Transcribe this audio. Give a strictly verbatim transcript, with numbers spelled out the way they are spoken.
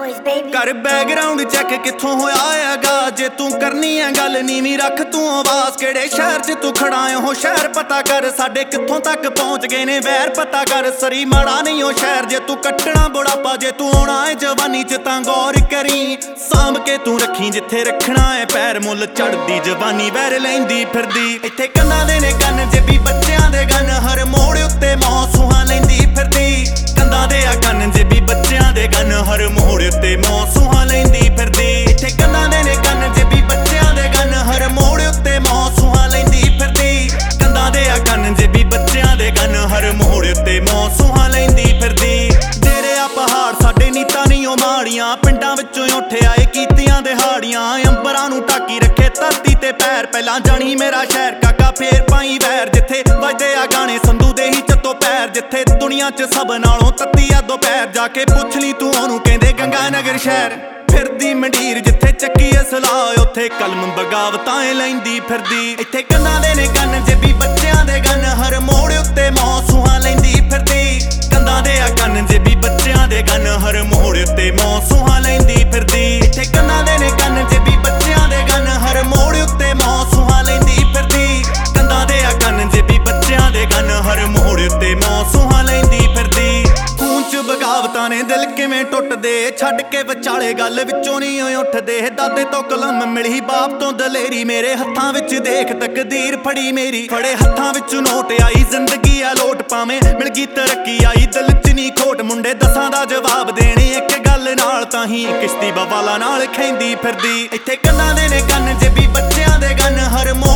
boys, baby। ਕਰ background check ਕਿੱਥੋਂ ਹੋਇਆ ਹੈਗਾ, ਜੇ ਤੂੰ ਕਰਨੀ ਹੈ ਗੱਲ ਨੀਵੀਂ ਰੱਖ ਤੂੰ ਆਵਾਜ਼। ਕਿਹੜੇ ਸ਼ਹਿਰ 'ਚ ਤੂੰ ਖੜਾ ਹੋ ਸ਼ਹਿਰ ਪਤਾ ਕਰ, ਸਾਡੇ ਕਿੱਥੋਂ ਤੱਕ ਪਹੁੰਚ ਗਏ ਨੇ ਵੈਰ ਪਤਾ ਕਰ। ਸਰੀ ਮਾੜਾ ਨਹੀਂ ਉਹ ਸ਼ਹਿਰ ਜੇ ਤੂੰ ਕੱਟਣਾ ਬੁਢਾਪਾ, ਜੇ ਤੂੰ ਆਉਣਾ ਹੈ ਜਵਾਨੀ 'ਚ ਤਾਂ ਗੌਰ ਕਰੀ। ਸਾਂਭ ਕੇ ਤੂੰ ਰੱਖੀ ਜਿੱਥੇ ਰੱਖਣਾ ਹੈ ਪੈਰ, ਮੁੱਲ ਚੜਦੀ ਜਵਾਨੀ ਵੈਰ ਲੈਂਦੀ ਫਿਰਦੀ। ਇੱਥੇ ਕੰਨਾਂ ਦੇ ਨੇ ਕੰਨ ਜੇਬੀ ਬੱਚਿਆਂ ਦੇ ਗਨ, ਹਰ ਮੋੜ ਉੱਤੇ ਮੌਸੂਹਾਂ ਲੈਂਦੀ ਫਿਰਦੀ। ਕੰਨਾਂ ਦੇ ਆ ਕੰਨ ਜੇਬੀ ਬੱਚਿਆਂ ਦੇ ਗਨ, ਹਰ ਮੋੜ ਉੱਤੇ ਮੌਸੂਹਾਂ ਲੈਂਦੀ ਫਿਰਦੀ। ਇੱਥੇ ਕੰਨਾਂ ਦੇ ਨੇ ਕੰਨ ਜੇਬੀ ਬੱਚਿਆਂ ਦੇ ਗਨ, ਹਰ ਮੋੜ ਉੱਤੇ ਮੌਸੂਹਾਂ ਲੈਂਦੀ ਫਿਰਦੀ। ਕੰਨਾਂ ਦੇ ਆ ਕੰਨ ਜੇਬੀ ਬੱਚਿਆਂ ਦੇ ਗਨ, ਹਰ ਮੋੜ ਉੱਤੇ ਮੌਸੂਹਾਂ ਲੈਂਦੀ ਫਿਰਦੀ। ਤੇਰੇ ਆ ਪਹਾੜ ਸਾਡੇ ਨੀਤਾਂ ਨਹੀਂ ਉਹ ਮਾੜੀਆਂ, ਪਿੰਡਾਂ ਵਿੱਚੋਂ ਉੱਠ ਆਏ ਕੀਤੀਆਂ ਦਿਹਾੜੀਆਂ। ਅੰਬਰਾਂ ਨੂੰ ਢਾਕੀ ਰੱਖੇ ਧਰਤੀ ਤੇ ਪੈਰ, ਪਹਿਲਾਂ ਜਾਣੀ ਮੇਰਾ ਸ਼ਹਿਰ ਕਾਕਾ ਫੇਰ ਪਾਈ ਵੈਰ। ਜਿੱਥੇ ਵੱਜਦੇ ਆ ਗਾਣੇ ਸੰਧੂ ਦੇ ਹੀ ਚੱਤੋ ਪੈਰ, ਜਿੱਥੇ ਦੁਨੀਆ 'ਚ ਸਭ ਨਾਲੋਂ ਤੱਤੀ ਆ ਦੁਪਹਿਰ। ਜਾ ਕੇ ਪੁੱਛ ਲਈ ਤੂੰ ਉਹਨੂੰ ਕਹਿੰਦੇ ਗੰਗਾ ਨਗਰ ਸ਼ਹਿਰ। ਫਿਰਦੀ ਮੰਡੀਰ ਜਿੱਥੇ ਚੱਕੀ ਅਸਲਾਹ, ਉੱਥੇ ਕਲਮ ਬਗਾਵਤਾਂ ਲੈਂਦੀ ਫਿਰਦੀ। ਇੱਥੇ ਕੰਨਾਂ ਦੇ ਨੇ ਕੰਨ ਜੇਬੀ ਬੱਚਿਆਂ ਦੇ ਗਨ, ਹਰ ਮੋੜ ਉੱਤੇ ਮੌਸੂਹਾਂ ਲੈਂਦੀ ਫਿਰਦੀ। ਕੰਨਾਂ ਦੇ ਆ ਕੰਨ ਜੇਬੀ ਬੱਚਿਆਂ ਦੇ ਗਨ, ਹਰ ਮੋੜ ਉੱਤੇ ਮੌਸੂਹਾਂ ਲੈਂਦੀ ਫਿਰਦੀ। ਇੱਥੇ ਕੰਨਾਂ ਦੇ ਨੇ ਕੰਨ ਜੇਬੀ ਬੱਚਿਆਂ ਦੇ ਗਨ, ਹਰ ਮੋੜ ਉੱਤੇ ਮੌਸੂਹਾਂ ਲੈਂਦੀ ਫਿਰਦੀ। ਕੰਨਾਂ ਦੇ ਆ ਕੰਨ ਜੇਬੀ ਬੱਚਿਆਂ ਦੇ ਗਨ, ਹਰ ਮੋੜ ਉੱਤੇ ਮੌਸੂਹਾਂ ਲੈਂਦੀ ਫਿਰਦੀ। ਖੂਨ 'ਚ ਬਗਾਵਤਾਂ ਨੇ ਦਿਲ ਕਿਵੇਂ ਟੁੱਟਦੇ, ਛੱਡ ਕੇ ਵਿਚਾਲੇ ਗੱਲ ਵਿੱਚੋਂ ਨਹੀਂ ਉੱਠਦੇ। ਦਾਦੇ ਤੋਂ ਕਲਮ ਮਿਲੀ ਬਾਪ ਤੋਂ ਦਲੇਰੀ, ਮੇਰੇ ਹੱਥਾਂ ਵਿੱਚ ਦੇਖ ਤਕਦੀਰ ਫੜੀ ਮੇਰੀ। ਫੜੇ ਹੱਥਾਂ ਵਿੱਚ ਨੋਟ ਆਈ ਜ਼ਿੰਦਗੀ ਆ ਲੋਟ, ਭਾਵੇਂ ਮਿਲ ਗਈ ਤਰੱਕੀ ਆਈ ਦਿਲ 'ਚ ਨਹੀਂ ਖੋਟ। ਮੁੰਡੇ ਦਸਾਂ ਦਾ ਜਵਾਬ ਦੇਣੇ ਇੱਕ ਗੱਲ ਨਾਲ, ਤਾਂ ਹੀ ਕਿਸ਼ਤੀ ਬਵਾਲਾ ਨਾਲ ਖੈਂਦੀ ਫਿਰਦੀ। ਇੱਥੇ ਕੰਨਾਂ ਦੇ ਨੇ ਕੰਨ ਜੇਬੀ ਬੱਚਿਆਂ ਦੇ ਗਨ, ਹਰ ਮੋੜ